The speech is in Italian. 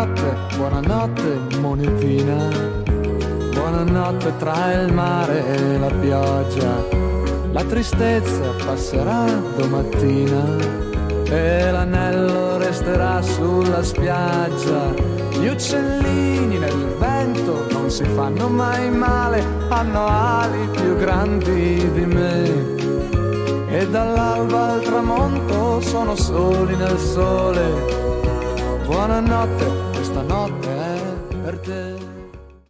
buonanotte monetina, buonanotte tra il mare e la pioggia, la tristezza passerà domattina e l'anello resterà sulla spiaggia. Gli uccellini nel vento non si fanno mai male, hanno ali più grandi di me. E dall'alba al tramonto sono soli nel sole. Buonanotte, questa notte è per te.